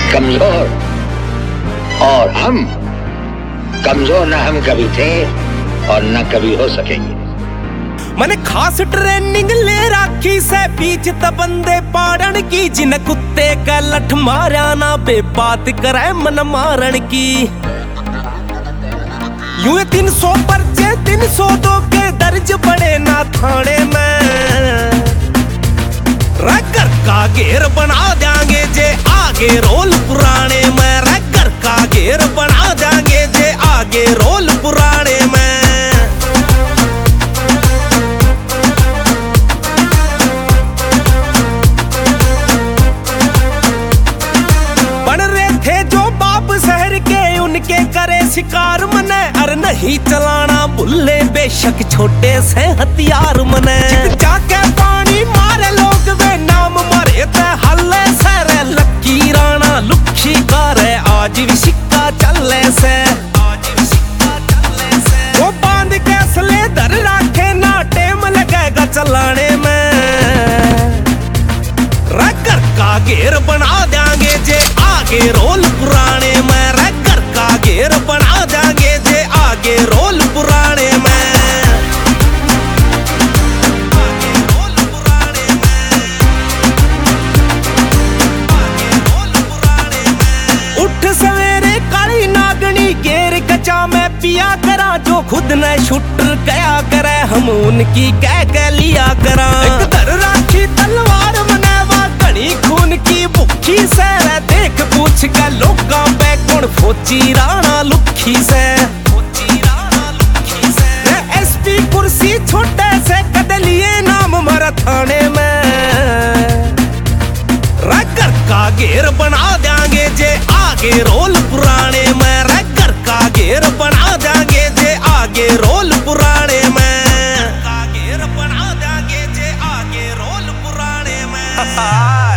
कमजोर, और हम कमजोर न हम कभी थे और न कभी हो सकेंगे। मैंने खास ट्रेनिंग ले रखी से बीच त बंदे पाड़न की, जिन कुत्ते का लठ मारा ना बे बात करे मन मारन की। यूं 300 पर्चे 302 के दर्ज पड़े ना थाने में। रैकर का घेर बना देंगे जे आगे रोल पुराने में। रैकर का घेर बना देंगे जे आगे रोल पुराने में। उनके करे शिकार मने, अर नहीं चलाना बुल्ले बेशक छोटे से हथियार मने। जाके पानी मारे लोग वे नाम मारे ते हल्ले से। लक्की राणा लुक्षी करे आज भी सिक्का चले से। वो बांध के असले धर रखे ना टेम लगेगा चलाने में। रैकर का घेर बना देंगे जे आगे रोल पुराने में। घेर बना देंगे जे आगे रोल पुराने में। आगे रोल पुराने में। आगे रोल पुराने में। उठ सवेरे काली नागनी घेर कचा में पिया करा। जो खुद न शूटर गया करे हम उनकी कह लिया करा। एक धर राखी तलवार मनेवा घनी खून की भुखी से। देख पूछ के लोगा पे कौन फौजी राणा लुखी से। एसपी कुर्सी छोटे से कद लिए नाम मरा थाने में। रैकर का घेर बना देंगे जे आगे रोल पुराने में। रैकर का घेर बना देंगे जे आगे रोल पुराने में। घेर बना देंगे जे आगे रोल पुराने में।